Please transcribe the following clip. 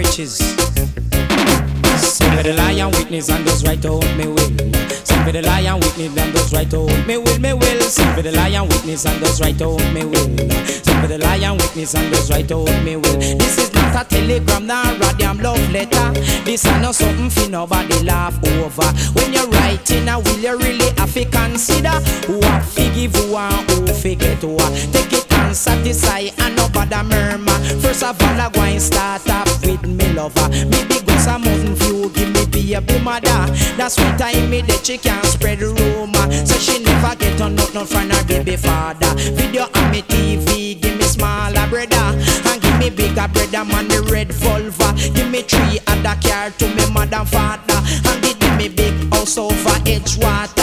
riches. Send for the lion witness and those right to hold me will. Send for the lion witness and those right to hold me will, me will. Send for the lion witness and those right to hold me will. Send for the lion witness and those right to hold me will. This is not a telegram nor a damn love letter. This is not something for nobody laugh over. When you're writing a will, you really have to consider who have to give you and who forget who. Take it and satisfy and nobody murmur. First of all, I go and start off with me lover. Maybe go some mountain view, give me baby mother. That's why time me the chicken spread the rumor. So she never get on nothing from her baby father. Video on me TV, give me smaller brother. And give me bigger brother, man, the red vulva. Give me 3 other car to me mother and father. And give me big house over Edgewater.